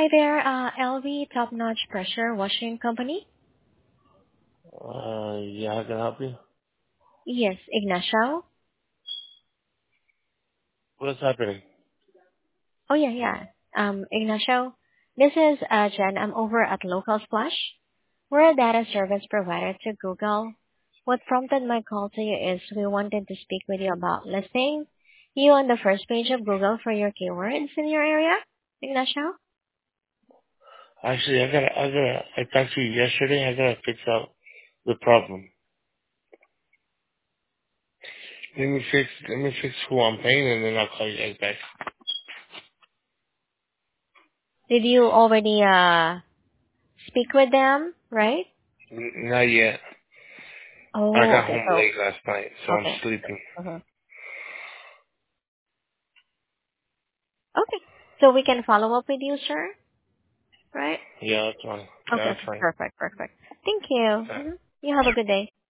Hi there, LV Top Notch Pressure Washing Company. Yeah, how can I help you? Yes, Ignacio. What's happening? Oh yeah. Ignacio, this is Jen. I'm over at Local Splash. We're a data service provider to Google. What prompted my call to you is we wanted to speak with you about listing you on the first page of Google for your keywords in your area, Ignacio. Actually, I talked to you yesterday. I gotta fix out the problem. Let me fix who I'm paying, and then I'll call you guys back. Did you already speak with them, right? Not yet. I Oh, got okay. home So late last night, so I'm okay. sleeping. Uh-huh. Okay. So we can follow up with you, sir? Right? Yeah, that's fine. Yeah, Okay. that's fine. Perfect. Perfect. Thank you. Uh, You have a good day.